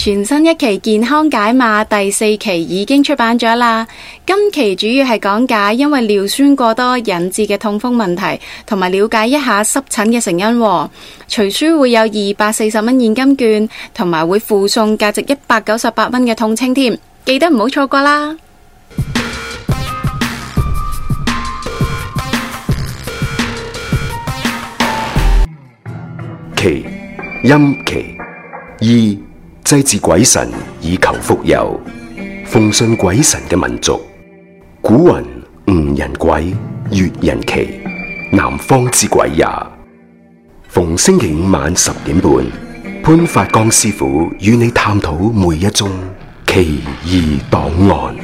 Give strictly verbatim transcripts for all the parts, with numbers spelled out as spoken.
全新一期健康解碼第四期已經出版咗啦。今期主要係講解因為尿酸過多引致嘅痛風問題，同埋了解一下濕疹嘅成因。隨書會有二百四十蚊現金券，同埋會附送價值一百九十八蚊嘅痛清添，記得唔好錯過啦。 祈陰祈，醫祭祀鬼神以求福佑。奉信鬼神嘅民族，古云吾人鬼，越人祈，南方之鬼也。逢星期五晚十點半，潘發剛師傅與你探討每一宗奇異檔案。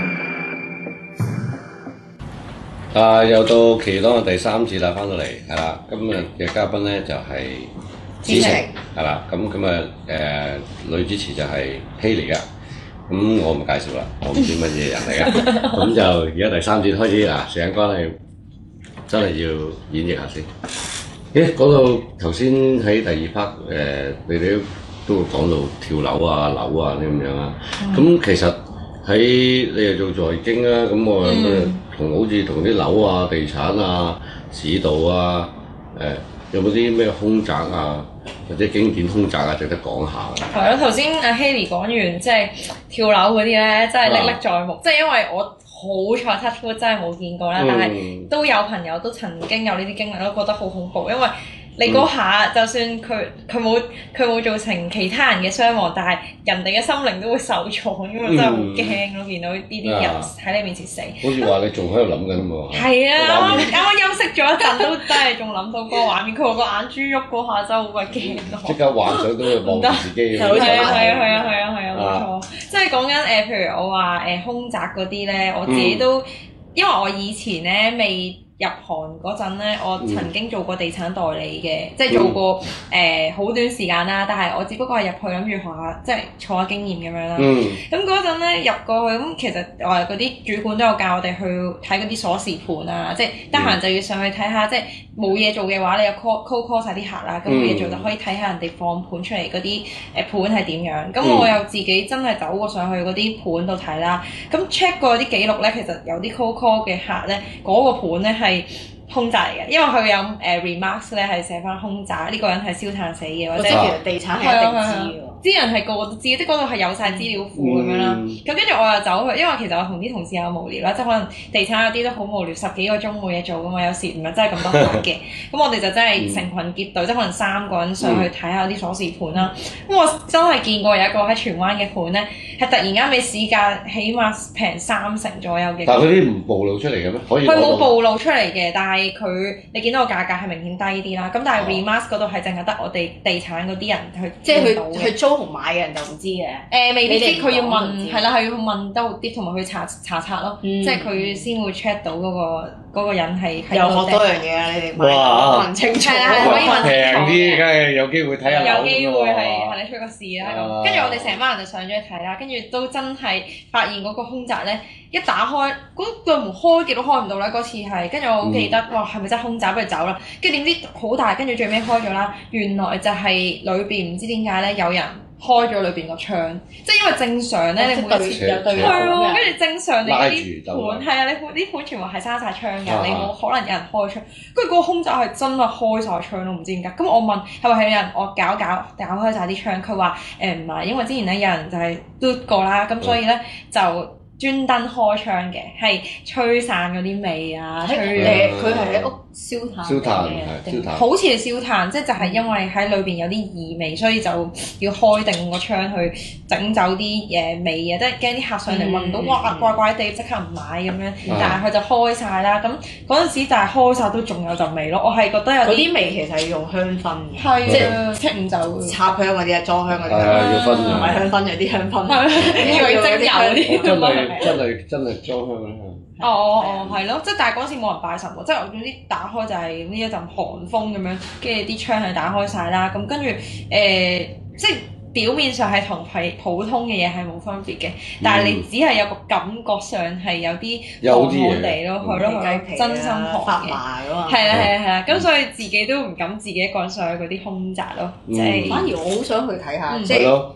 啊，又到奇異檔案第三節啦，翻到嚟係啦，今日嘅嘉賓咧就係、是。子晴係啦，咁咁啊誒女主持就係希嚟噶，咁我唔介紹啦，我唔知乜嘢人嚟噶，咁就而家第三節開始啊，時間關係真係要演繹下先。誒講到頭先喺第二 part 誒，你哋都都會講到跳樓啊、樓啊啲咁樣啊，咁、嗯、其實喺你又做財經啊，咁我咁同、嗯、好似同啲樓啊、地產啊、市道啊誒。呃有冇啲咩凶宅啊，或者經典凶宅啊，值得講下嘅？ 係咯，頭先阿 Haley 講完，即係跳樓嗰啲咧，真係歷歷在目。即係、啊、因為我好彩 touch wood 真係冇見過啦，嗯、但係都有朋友都曾經有呢啲經歷，都覺得好恐怖，因為你嗰下、嗯、就算佢佢冇佢冇造成其他人嘅傷亡，但係人哋嘅心靈都會受創，因為真係好驚咯，見到呢啲人喺你面前死。 好似話你仲喺度諗緊喎。 係啊，啱啱啱啱休息咗一陣，都真係仲諗到嗰個畫面。佢話個眼珠喐嗰下真係好鬼驚咯。即刻幻想到佢望住自己。係啊係啊係啊係啊係啊，冇錯。即係講緊誒，譬如我話誒凶宅嗰啲咧，我自己都、嗯、因為我以前咧未入行嗰陣咧，我曾經做過地產代理嘅，嗯、即係做過誒好、呃、短時間啦。但係我只不過係入去諗住學下，即係儲下經驗咁樣啦。咁嗰陣咧入過去，咁其實我哋嗰啲主管都有教我哋去睇嗰啲鎖匙盤啊，即係得閒就要上去睇下，即係冇嘢做嘅話，你又 call call call 曬啲客啦，咁冇嘢做就可以睇下人哋放盤出嚟嗰啲誒盤係點樣。咁我又自己真係走過上去嗰啲盤度睇啦。咁 check 過啲記錄咧，其實有啲 call call 嘅客咧，嗰、嗰個盤咧係凶宅嚟嘅，因為佢有誒、呃、remarks 咧係寫翻凶宅，呢、呢個人係燒炭死嘅，或者其實地產係一定知嘅。啲人係個個都知，即係嗰度係有晒資料庫咁樣啦。咁跟住我又走去，因為其實我同啲同事有無聊啦，即係可能地產有啲都好無聊，十幾個鐘冇嘢做噶嘛，有時唔係真係咁多客嘅。咁我哋就真係成群結隊，即係可能三個人上去睇下啲鎖匙盤啦。咁我真係見過有一個喺荃灣嘅盤咧，係突然間比市價起碼平三成左右嘅。 但係佢啲唔暴露出嚟嘅咩？可以。佢冇暴露出嚟嘅，但係佢你見到個價格係明顯低啲啦。咁但係 remarks 嗰度係淨係得我哋地產嗰啲人去，即係去去租同買嘅人就唔知嘅。誒、呃、未必知，佢要問係啦，係要問多啲，同埋去查查冊咯，嗯、即係佢先會 check 到嗰、嗰個嗰個人係。有學多樣嘢啊！你哋哇問清楚， 可以問平啲，梗係有機會睇下樓。有機會係係你出個事啦咁。跟住、啊、我哋成班人就上咗去睇啦，跟住都真係發現嗰個凶宅咧，一打開嗰對門開極都開唔到啦。嗰次係，跟住我好記得，嗯、哇係咪真係凶宅？不如走啦。跟住點知好大，跟住最尾開咗啦。原來就係裏邊唔知點解咧有人開咗裏邊個窗，即係因為正常咧，你每次有對係跟住正常你啲盤係啊，你啲盤全部係閂晒窗嘅，啊、你冇可能有人開窗。跟住嗰個空宅係真係開晒窗都唔知點解。咁我問係咪係有人我搞搞搞開晒啲窗？佢話誒唔係，因為之前咧有人就係嘟過啦，咁所以咧就專登開窗嘅，係吹散嗰啲味啊，吹誒佢係喺屋燒炭燒炭嘅，好似係燒炭，即係就係因為喺裏邊有啲異味，所以就要開定個窗去整走啲誒味啊，即係驚啲客上嚟聞到、嗯、哇怪怪地，即刻唔買咁樣。嗯、但係佢就開晒啦，咁嗰陣時就係開晒都仲有陣味咯。我係覺得有啲味其實係用香薰嘅，係即係剔唔走插香嗰啲啊，裝香嗰啲啊， 要分唔係香薰，有啲香薰，以為精油啲。 真係真係真係裝香啦。 哦哦哦，係咯，即係但係嗰陣時冇人拜神喎，即係我總之打開就係呢一陣寒風咁樣，跟住啲窗係打開晒啦，咁跟住誒，即係表面上係同係普通嘅嘢係冇分別嘅，但係你只係有個感覺上係有啲寒寒地咯，係咯，真心寒嘅，係啦係啦係啦，咁所以自己都唔敢自己一個人上去嗰啲凶宅咯，即係反而我好想去睇下，即係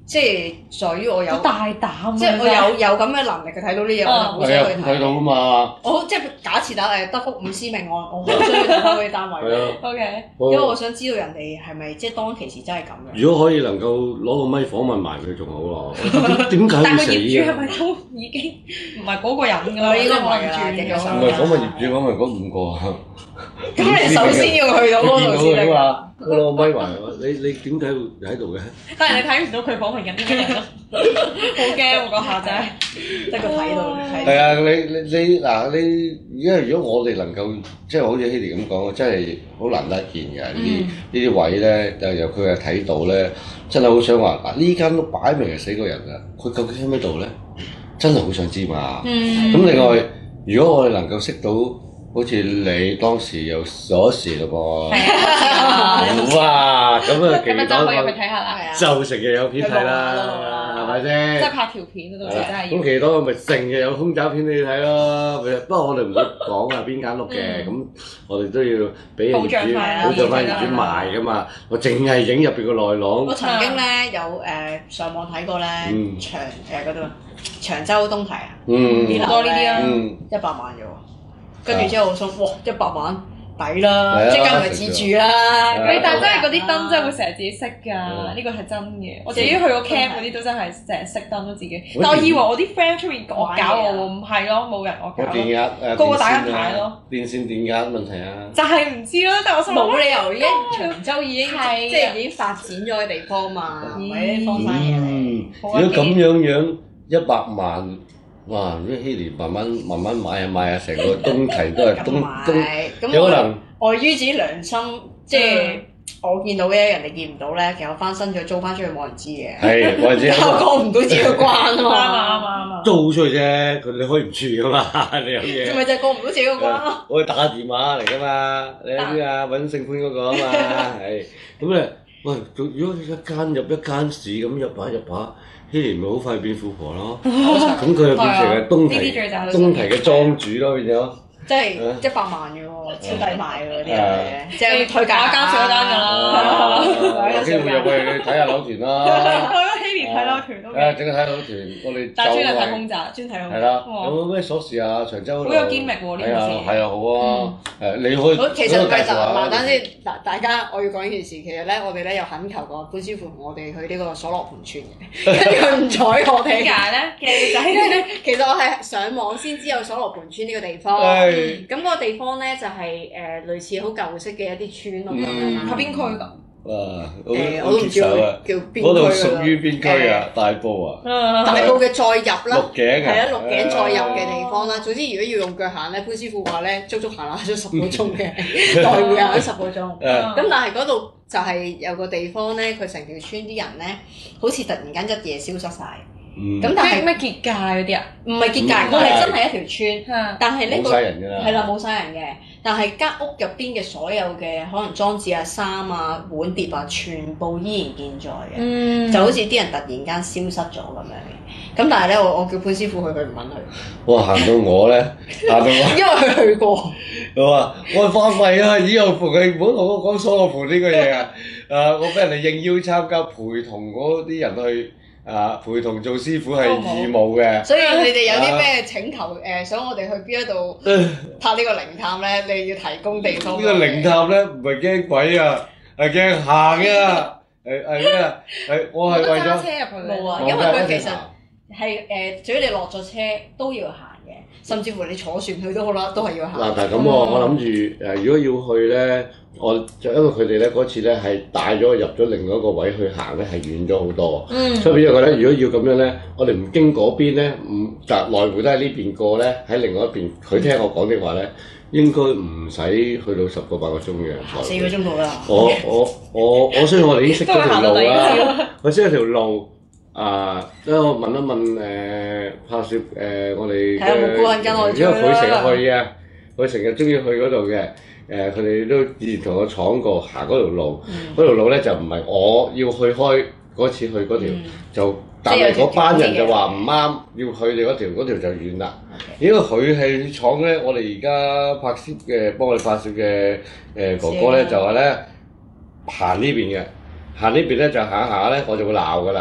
即係在於我有大膽， 即係我有有咁嘅能力去睇到呢嘢，我就好想去睇。 睇到啊嘛！ 我即係假設打誒德福五司命案，我好想去睇翻嗰啲單位。 O K， 因為我想知道人哋係咪即係當其時真係咁樣。 如果可以能夠攞個咪訪問埋佢仲好咯。點解會死嘅？ 但係業主係咪都已經唔係嗰個人㗎啦？ 應該唔係㗎， 唔係訪問業主，訪問嗰五個啊。 咁你首先要去到嗰度先得㗎。 攞個咪埋，你你點解會喺度嘅？ 但係你睇唔到佢訪問緊啲咩人咯，好驚我嗰下真係， 得個睇到睇。 係啊，你你你嗱你，因為如果我哋能夠即係好似希莉咁講，真係好難得見嘅呢啲呢啲位咧，就由佢係睇到咧，真係好想話嗱呢間屋擺明係死個人啊，佢究竟喺邊度咧？真係好想知嘛。 嗯。 咁另外，如果我哋能夠識到。好似你當時有鎖匙咯噃，哇！咁啊， 咁啊，就可以入去睇下啦， 就成日有片睇啦，係咪先？ 即係拍條片嗰度真係。 咁期多咪成日有空襲片你睇咯，不過我哋唔會講啊邊間屋嘅，咁我哋都要俾業主保障翻業主賣噶嘛。我淨係影入邊個內廊。 我曾經咧有誒上網睇過咧，長誒嗰度長洲東堤啊，啲樓咧一百萬嘅喎。跟住之後我想，哇！一百萬抵啦，即刻唔係自住啦。 但係真係嗰啲燈真係會成日自己熄㗎，呢個係真嘅。我自己去個 camp 嗰啲都真係成日熄燈都自己。但我以為我啲 friend 出面惡搞我喎，唔係咯，冇人惡搞。 電壓誒， 個個打緊牌咯。 電線電壓問題啊！ 就係唔知咯，但係我心諗冇理由已經長洲已經即係已經發展咗嘅地方嘛，唔係啲荒山野嶺。 如果咁樣樣一百萬。哇！啲希莉慢慢慢慢買啊買啊，成個東堤都係東東，有可能礙於自己良心，即係我見到嘅，人哋見唔到咧。其實我翻新咗租翻出去冇人知嘅。 係冇人知。 我過唔到自己個關啊嘛。 啱啊啱啊！ 租出去啫，佢你可以唔住噶嘛，你有嘢。 咪就係過唔到自己個關咯。 我係打電話嚟噶嘛，你知啊？揾姓潘嗰個啊嘛，係咁咧。喂，如果一間入一間市咁入把入把。希莉咪好快變富婆咯，咁佢就變成係東堤東堤嘅莊主咯，變咗。 即係一百萬嘅喎，超抵買嘅嗰啲嘢，即係推介一間少一間㗎啦。 有機會入去睇下樓團啦。 希莉睇樓團都。 誒，整下睇樓團，我哋但係專係睇空宅，專睇空宅。 係啦，有冇咩鎖匙啊？長洲好有堅力喎呢件事。 係啊，好啊。誒，你可以。 其實唔係就嗱，等先，嗱，大家我要講呢件事，其實咧，我哋咧有懇求過潘師傅同我哋去呢個鎖羅盆村嘅，跟住佢唔睬我哋。 點解咧？嘅仔， 其實我係上網先知有鎖羅盆村呢個地方。咁個地方咧就係誒類似好舊式嘅一啲村咯，咁樣喺邊區㗎？ 哇！ 誒我都唔知叫邊區㗎。 嗰度屬於邊區啊？大埔啊？ 大埔嘅再入啦， 鹿頸啊， 係啊，鹿頸再入嘅地方啦。總之如果要用腳行咧，潘師傅話咧，足足行咗十個鐘嘅，來回行咗十個鐘。咁但係嗰度就係有個地方咧，佢成條村啲人咧，好似突然間一夜消失晒。咁但係咩結界嗰啲啊？ 唔係結界，我係真係一條村，但係呢個冇曬人㗎啦， 係啦冇曬人嘅，但係間屋入邊嘅所有嘅可能裝置啊、衫啊、碗碟啊，全部依然健在嘅，嗯、就好似啲人突然間消失咗咁樣嘅。咁但係咧，我我叫潘師傅去，佢唔肯去。哇！ 行到我咧，行到我， 因為佢去過。 佢話：我花費啊，以後陪佢唔好同我講鎖羅盆呢個嘢啊！誒，我俾人哋應邀參加，陪同嗰啲人去。啊！陪同做師傅係義務嘅， 所以你哋有啲咩請求誒、呃，想我哋去邊一度拍呢個靈探咧？你要提供地方。呢個靈探咧唔係驚鬼啊，係驚行啊！係係咩啊？係我係為咗揸車入去冇啊，因為佢其實係誒，只要你落咗車都要行嘅，甚至乎你坐船去都好啦，都係要行。 嗱，但係咁喎，我諗住誒，如果要去咧。我就因為佢哋咧嗰次咧係帶咗入咗另外一個位去行咧，係遠咗好多，嗯、所以變咗覺得如果要咁樣咧，我哋唔經嗰邊咧，唔就來回都喺呢邊過咧，喺另外一邊，佢聽我講的話咧，應該唔使去到十個八個鐘嘅， 四個鐘到啦。 我我我我雖然我哋已經識咗條路啦，我識咗條路啊，等、呃、我問一問誒、呃、拍攝誒、呃、我哋嘅，因為佢成日去嘅，佢成日中意去嗰度嘅。誒佢哋都以前同我闖過行嗰條路，嗰、嗯、條路咧就唔係我要去開嗰次去嗰條，嗯、就但係嗰班人就話唔啱，要去你嗰條，嗰條就遠啦。Okay. 因為佢係闖咧，我哋而家拍攝嘅幫我哋拍攝嘅誒哥哥咧就話咧行呢邊嘅，行呢邊咧就行下咧我就會鬧噶啦。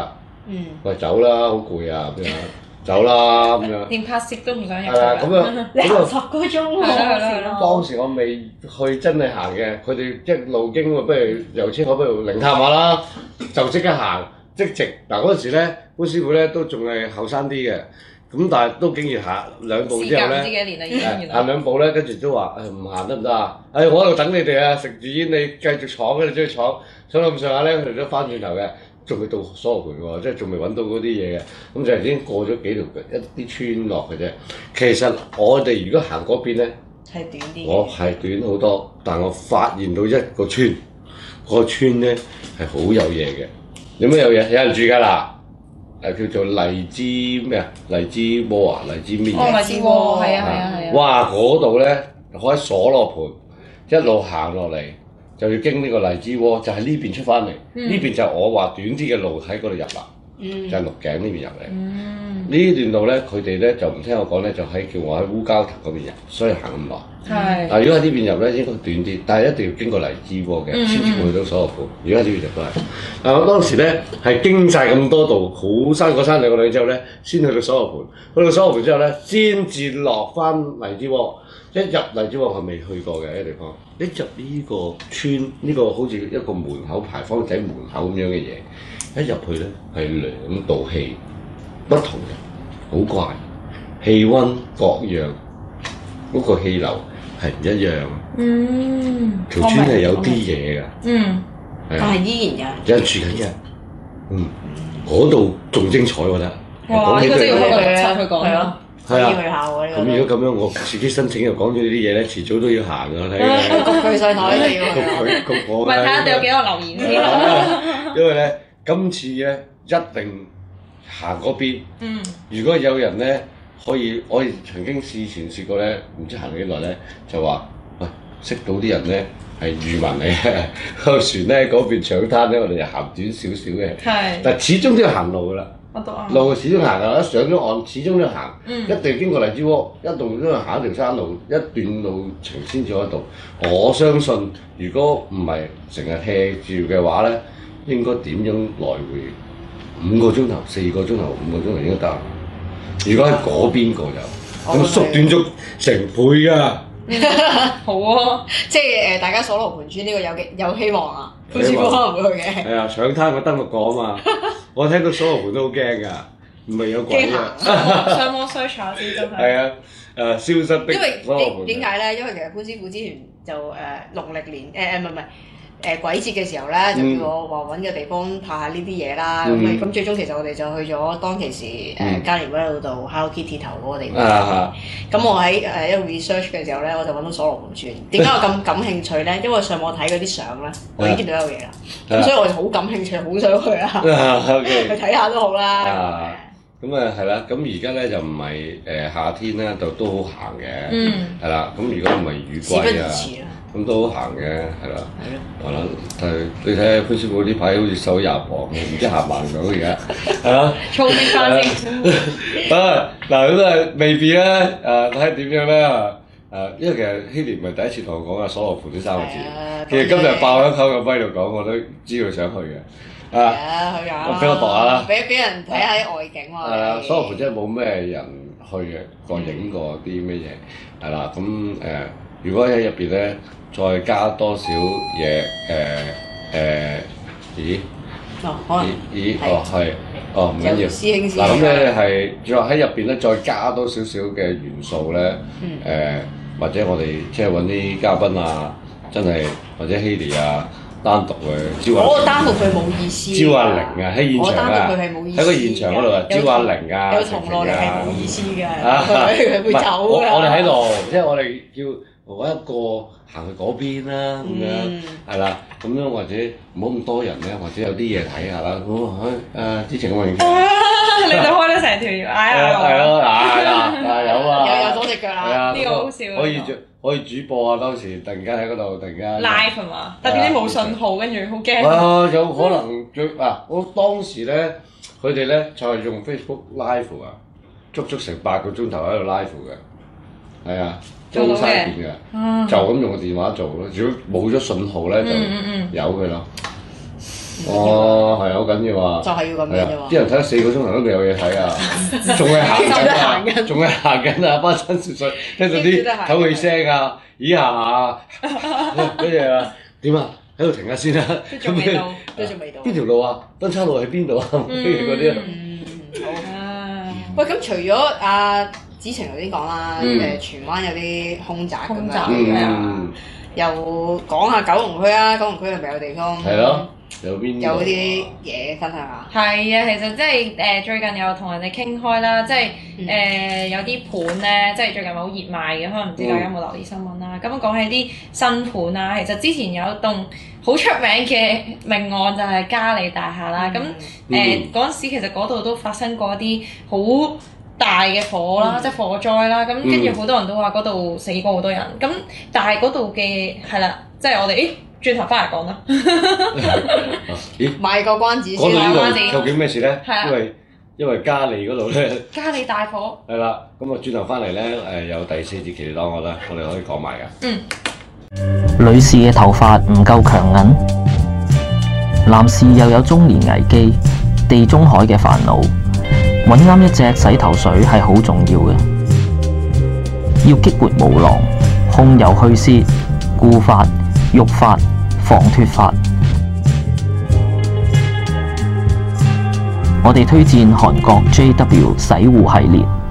嗯，喂走啦，好攰啊咁樣，走啦咁樣。 連拍攝都唔想入。 係啊，咁樣你行十個鐘喎。係咯。 當時我未去真係行嘅，佢哋一路經喎，不如由青海不如靈探下啦，就即刻行即直。嗱嗰陣時咧，潘師傅咧都仲係後生啲嘅。咁但係都竟然行兩步之後咧，行兩步咧，跟住都話誒唔行得唔得啊？誒、哎、我喺度等你哋啊，食住煙你繼續闖嘅，你中意闖，闖到咁上下咧，佢哋都翻轉頭嘅，仲未到鎖羅盆喎，即係仲未揾到嗰啲嘢嘅，咁就已經過咗幾條一啲村落嘅啫。其實我哋如果行嗰邊咧， 係短啲， 我係短好多，但我發現到一個村，嗰、嗰個村咧係好有嘢嘅。有咩有嘢？有人住㗎啦。誒叫做荔枝咩啊？荔枝窩啊？荔枝咩？ 哦，荔枝窩，係啊係啊係啊！ 哇！嗰度咧，我喺鎖羅盆一路行落嚟，就要經呢個荔枝窩，就喺呢邊出翻嚟。呢、嗯、邊就我話短啲嘅路喺嗰度入啦，嗯、就係鹿頸呢邊入嚟。呢、嗯、段路咧，佢哋咧就唔聽我講咧，就喺叫我喺烏蛟騰嗰邊入，所以行咁耐。係。但係如果喺呢邊入咧，應該短啲，但係一定要經過荔枝窩嘅，先至會去到鎖羅盆。如果喺呢邊入都係。但係我當時咧係經晒咁多度，好山過山兩個兩之後咧，先去到鎖羅盆。去到鎖羅盆之後咧，先至落翻荔枝窩。一入荔枝窩我未去過嘅一個地方，一入呢個村，呢、這個好似一個門口牌坊仔門口咁樣嘅嘢，一入去咧係兩道氣不同嘅，好怪，氣温各樣，嗰、那個氣流係唔一樣。嗯，條村係有啲嘢㗎。嗯， 但係依然有人有人住緊嘅。嗯，嗰度仲精彩我覺得。 哇！呢個真係要去去去講咯。 係啊，咁如果咁樣，我自己申請又講咗呢啲嘢咧，遲早都要行㗎，睇嘅。焗佢上台嚟㗎。 焗佢焗我。 唔係睇下你有幾多留言先。 因為咧，今次咧一定行嗰邊。嗯。如果有人咧可以，我曾經事前試過咧，唔知行咗幾耐咧，就話喂識到啲人咧係漁民嚟嘅，個船咧嗰邊搶灘咧，我哋就行短少少嘅。係。但係始終都要行路㗎啦。路始終行㗎，一上咗岸始終都行，嗯、一定經過荔枝窩，一路都要行一條山路，一段路程先至喺度。我相信如果唔係成日 hea 住嘅話咧，應該點樣來回五個鐘頭、四個鐘頭、五個鐘頭應該得。如果喺嗰邊過就咁縮短咗成倍㗎。 好啊，即係誒，大家鎖羅盆村呢個有嘅有希望啊！潘師傅可能會去嘅。係啊，搶灘個登陸過啊嘛！我聽到鎖羅盆都好驚㗎，唔係有鬼啊！ 上網 search 下先真係。 係啊，誒消失的鎖羅盆。 點點解咧？因為其實潘師傅之前就誒農曆年誒誒唔係唔係。誒鬼節嘅時候咧，就叫我話揾個地方拍下呢啲嘢啦。咁咁、嗯、最終其實我哋就去咗當其時誒嘉年威老道 Hello Kitty 頭嗰個地方。咁、啊、我喺誒一路 research 嘅時候咧，我就揾到鎖羅盆村。點解我咁感興趣咧？因為上網睇嗰啲相咧，我已經見到有嘢啦。咁、啊、所以我就好感興趣，好想去啊！啊 okay. 去睇下都好啦。 咁啊係啦，咁而家咧就唔係誒夏天咧，就都好行嘅。嗯。係啦，咁如果唔係雨季啊。咁都好行嘅，係啦，係啦，但係你睇下潘師傅呢排好似瘦廿磅，唔知行慢咗而家，係啊， 操啲翻先。 啊，嗱咁啊，未必啦，誒睇下點樣咧啊，誒，因為其實希廉唔係第一次同我講啊鎖羅盆呢三個字，其實今日爆咗口咁威度講，我都知道想去嘅。 啊，去啊！ 俾我讀下啦， 俾俾人睇下啲外景喎。係啊，鎖羅盆真係冇咩人去嘅，過影過啲咩嘢，係啦，咁誒，如果喺入邊咧。再加多少嘢？誒誒，咦？ 哦，可能咦？哦，係，哦，唔緊要。 師兄師嗱咁咧係，再喺入邊咧再加多少少嘅元素咧？誒，或者我哋即係揾啲嘉賓啊，真係或者希利啊，單獨去招下。 我單獨佢冇意思。 招阿玲啊，喺現場啊，喺個現場嗰度啊，招阿玲啊， 有同落嚟係冇意思㗎，佢會走㗎。 我我哋喺度，即係我哋叫。我一個行去嗰邊啦，咁樣係啦，咁樣或者唔好咁多人咧，或者有啲嘢睇下啦。咁啊，誒之前我影，你就開咗成條橋，哎呀， 係咯，係啦，有啊， 有有多隻腳啦， 呢個好笑。 可以主可以主播啊，當時突然間喺嗰度，突然間 live 係嘛？特別啲冇信號，跟住好驚。 啊，有可能最啊！我當時咧，佢哋咧就係用 Facebook Live 啊，足足成八個鐘頭喺度 live 嘅，係啊。做晒片嘅，嗯、就咁用個電話做咯。如果冇咗信號咧，就由佢咯。 哦，係好緊要啊！ 就係要咁樣啫喎。 啲人睇咗四個鐘頭都未有嘢睇啊，仲係行緊啊，仲係行緊啊，班親雪水，聽到啲唞氣聲啊，咦下啊，跟住啊點啊？喺度停下先啦。 都仲未到，都仲未到。 邊條路啊？分岔路喺邊度啊？嗰啲啊。 嗯，好啊。喂，咁除咗阿子晴頭先講啦，誒荃灣有啲空宅咁樣，又講下九龍區啊，九龍區係咪有地方？ 係咯。有邊有啲嘢分享下？ 係啊，其實即係誒最近有同人哋傾開啦，即係誒、嗯呃、有啲盤咧，即係最近好熱賣嘅，可能唔知大家有冇留意新聞啦。咁、嗯、講起啲新盤啦，其實之前有一棟好出名嘅命案就係嘉利大廈啦。咁誒嗰陣時其實嗰度都發生過一啲好大嘅火啦，嗯、即係火災啦。咁跟住好多人都話嗰度死過好多人。咁但係嗰度嘅係啦，即係我哋誒。轉頭翻嚟講啦， 咦？賣個關子先， 賣關子。究竟咩事咧？ 係因為因為嘉利嗰度咧， 嘉利大火。 係啦，咁啊轉頭翻嚟咧，誒有第四節奇檔案啦，我哋可以講埋㗎。 嗯。 女士嘅頭髮唔夠強韌，男士又有中年危機、地中海嘅煩惱，揾啱一隻洗頭水係好重要嘅，要激活毛囊、控油去屑、固髮、育髮、防脫髮，我哋推薦韓國 J W 洗護系列。